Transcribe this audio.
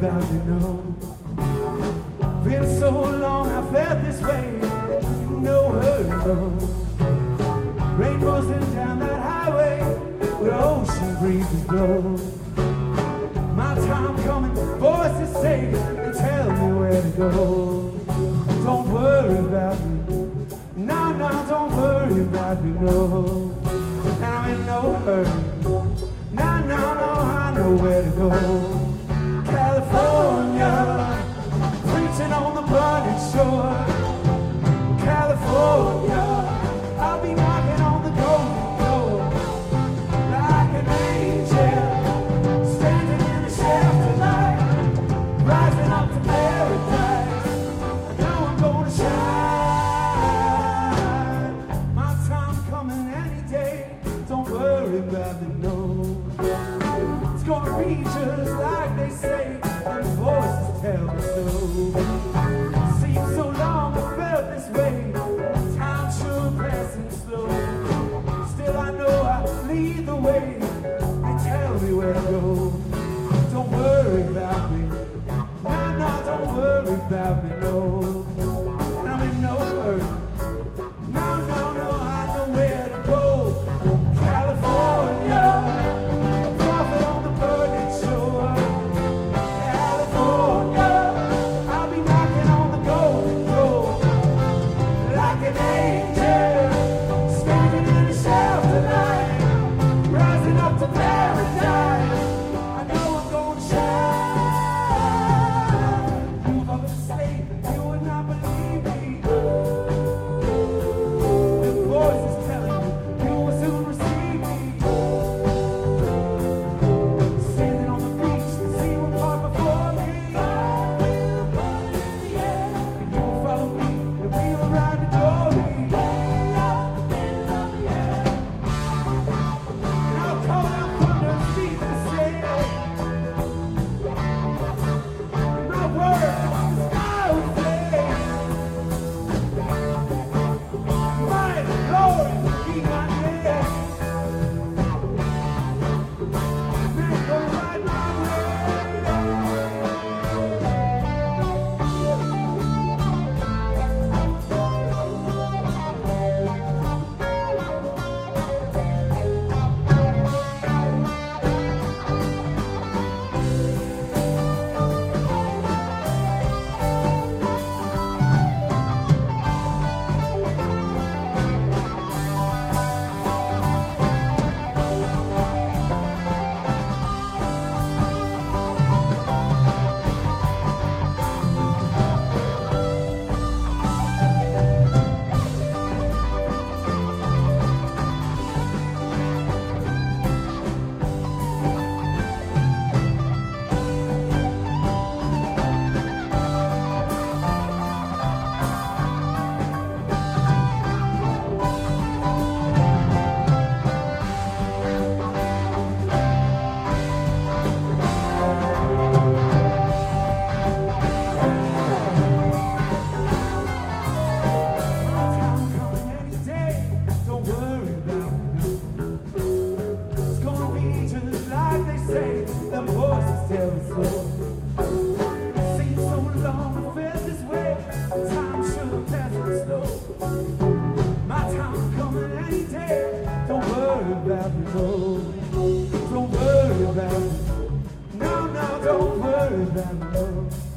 about me, no. Been so long I felt this way, no hurry, no. Rainbows down that highway where ocean breezes blow. My time coming, voices say and tell me where to go. Don't worry about me, no, no, don't worry about me, no. And I'm in no hurry, no, no, no, I know where to go. California, preaching on the burning shore. California, I'll be knocking on the golden door like an angel, standing in the shaft tonight, rising up to paradise. I know I'm gonna shine. My time coming any day. Don't worry about me, no. It's gonna be just like they say, and voices tell me so. Seems so long I felt this way, time sure passing slow. Still I know I lead the way, they tell me where to go. Don't worry about me, no, no, don't worry about me, no. I'm in no hurry, no, no, no, I know where to go. California, don't worry about me, no, no, don't worry about me, no.